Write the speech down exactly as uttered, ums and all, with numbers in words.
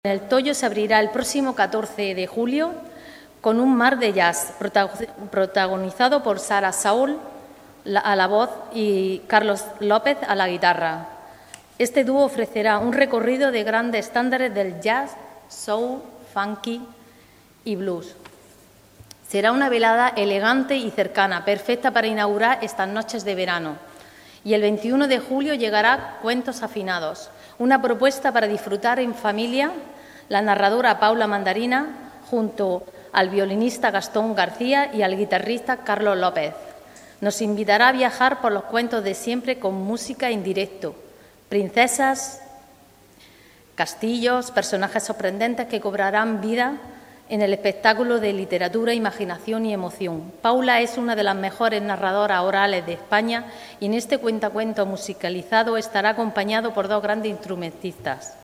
El Toyo se abrirá el próximo catorce de julio con un mar de jazz protagonizado por Sara Saúl a la voz y Carlos López a la guitarra. Este dúo ofrecerá un recorrido de grandes estándares del jazz, soul, funky y blues. Será una velada elegante y cercana, perfecta para inaugurar estas noches de verano. Y el veintiuno de julio llegará Cuentos Afinados, una propuesta para disfrutar en familia. La narradora Paula Mandarina, junto al violinista Gastón García y al guitarrista Carlos López. Nos invitará a viajar por los cuentos de siempre con música en directo, princesas, castillos, personajes sorprendentes que cobrarán vida en el espectáculo de literatura, imaginación y emoción. Paula es una de las mejores narradoras orales de España y en este cuentacuentos musicalizado estará acompañado por dos grandes instrumentistas.